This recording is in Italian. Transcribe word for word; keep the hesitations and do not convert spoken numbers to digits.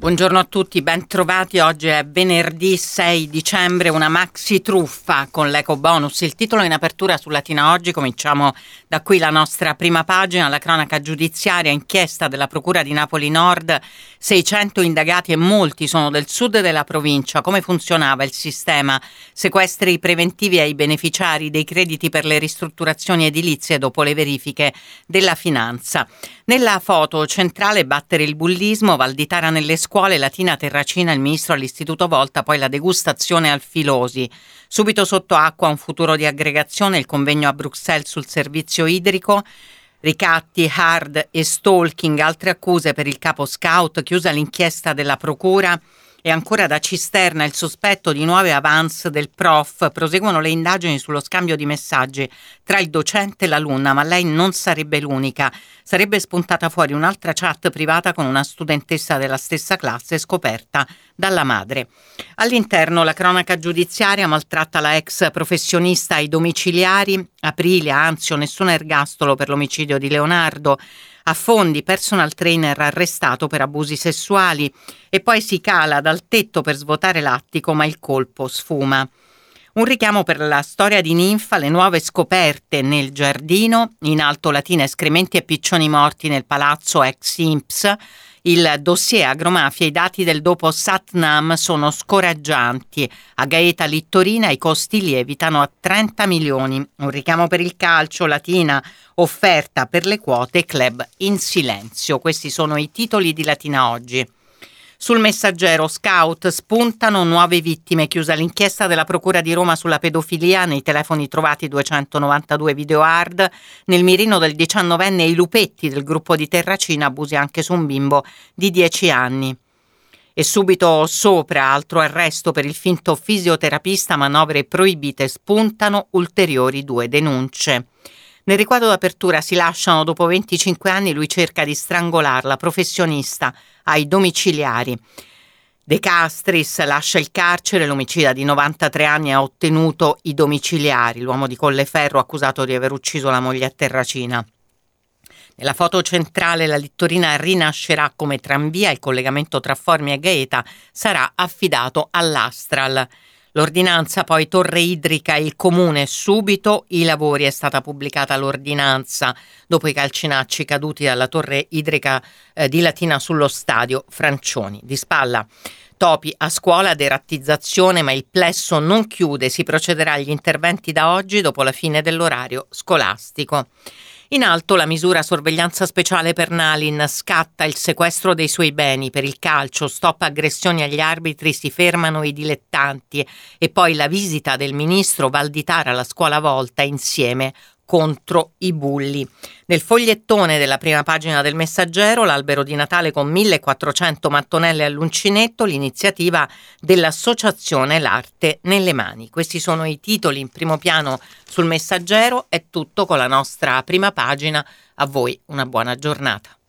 Buongiorno a tutti, ben trovati. Oggi è venerdì sei dicembre, una maxi truffa con l'eco bonus. Il titolo in apertura su Latina Oggi. Cominciamo da qui la nostra prima pagina, la cronaca giudiziaria, inchiesta della Procura di Napoli Nord, seicento indagati e molti sono del sud della provincia. Come funzionava il sistema? Sequestri preventivi ai beneficiari dei crediti per le ristrutturazioni edilizie dopo le verifiche della finanza. Nella foto centrale battere il bullismo, Valditara nelle scuole, Latina Terracina, il ministro all'Istituto Volta, poi la degustazione al Filosi. Subito sotto acqua un futuro di aggregazione, il convegno a Bruxelles sul servizio idrico, ricatti, hard e stalking, altre accuse per il capo scout, chiusa l'inchiesta della procura. E ancora da Cisterna il sospetto di nuove avance del prof. Proseguono le indagini sullo scambio di messaggi tra il docente e l'alunna, ma lei non sarebbe l'unica. Sarebbe spuntata fuori un'altra chat privata con una studentessa della stessa classe scoperta dalla madre. All'interno la cronaca giudiziaria, maltratta la ex professionista ai domiciliari, Aprilia, Anzio, nessun ergastolo per l'omicidio di Leonardo. A Fondi, personal trainer arrestato per abusi sessuali, e poi si cala dal tetto per svuotare l'attico, ma il colpo sfuma. Un richiamo per la storia di Ninfa, le nuove scoperte nel giardino, in alto Latina escrementi e piccioni morti nel palazzo ex I N P S. Il dossier agromafia, i dati del dopo Satnam sono scoraggianti. A Gaeta Littorina i costi lievitano a trenta milioni. Un richiamo per il calcio, Latina, offerta per le quote, club in silenzio. Questi sono i titoli di Latina Oggi. Sul Messaggero, scout, spuntano nuove vittime, chiusa l'inchiesta della Procura di Roma sulla pedofilia, nei telefoni trovati duecentonovantadue video hard, nel mirino del diciannovenne i lupetti del gruppo di Terracina, abusi anche su un bimbo di dieci anni. E subito sopra, altro arresto per il finto fisioterapista, manovre proibite, spuntano ulteriori due denunce. Nel riquadro d'apertura si lasciano dopo venticinque anni, lui cerca di strangolarla, professionista, ai domiciliari. De Castris lascia il carcere, l'omicida di novantatré anni ha ottenuto i domiciliari, l'uomo di Colleferro accusato di aver ucciso la moglie a Terracina. Nella foto centrale la Littorina rinascerà come tranvia, il collegamento tra Formia e Gaeta sarà affidato all'Astral. L'ordinanza poi torre idrica e il comune, subito i lavori, è stata pubblicata l'ordinanza dopo i calcinacci caduti dalla torre idrica eh, di Latina sullo stadio Francioni. Di spalla topi a scuola, derattizzazione, ma il plesso non chiude, si procederà agli interventi da oggi dopo la fine dell'orario scolastico. In alto la misura sorveglianza speciale per Nalin, scatta il sequestro dei suoi beni per il calcio, stop aggressioni agli arbitri, si fermano i dilettanti e poi la visita del ministro Valditara alla scuola Volta insieme contro i bulli. Nel fogliettone della prima pagina del Messaggero, l'albero di Natale con millequattrocento mattonelle all'uncinetto, l'iniziativa dell'associazione L'Arte nelle Mani. Questi sono i titoli in primo piano sul Messaggero. È tutto con la nostra prima pagina. A voi una buona giornata.